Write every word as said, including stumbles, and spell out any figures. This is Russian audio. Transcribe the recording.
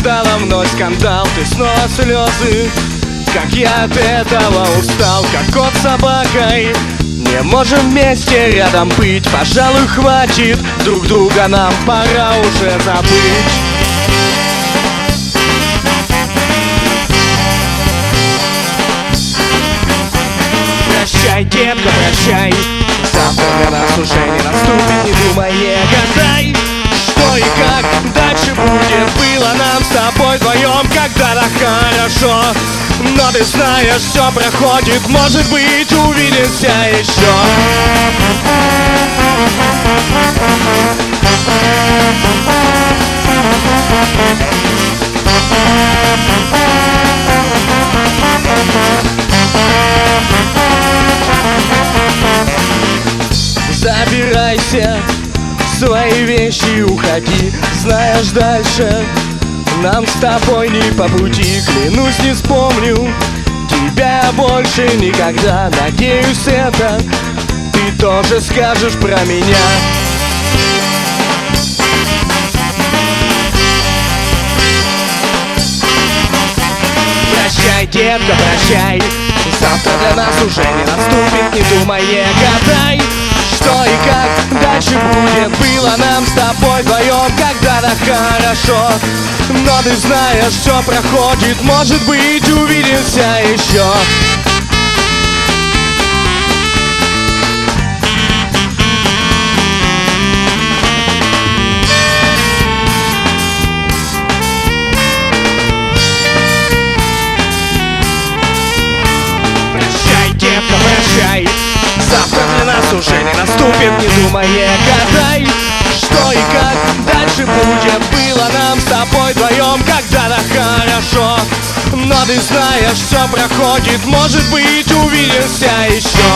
скандала вновь скандал, ты снова слезы. Как я от этого устал, как кот с собакой. Не можем вместе рядом быть, пожалуй, хватит. Друг друга нам пора уже забыть. Прощай, детка, прощай. Завтра для нас уже не наступит, не думай, не гадай. Что и как дальше будет, было нам с тобой вдвоем когда-то хорошо. Но ты знаешь, все проходит, может быть, увидимся еще. Забирайся, свои вещи уходи. Знаешь, дальше нам с тобой не по пути. Клянусь, не вспомню тебя больше никогда. Надеюсь, это ты тоже скажешь про меня. Прощай, детка, прощай. Завтра для нас уже не наступит, не думай, не гадай. Что и как дальше будет, было нам с тобой вдвоем когда-то хорошо. Но ты знаешь, все проходит, может быть, увидимся еще. Прощай, детка, прощай. Завтра для нас уже не наступит, не думай, не гадай. Что и как дальше будет, было нам с тобой вдвоем когда-то хорошо. Но ты знаешь, все проходит, может быть, увидимся еще.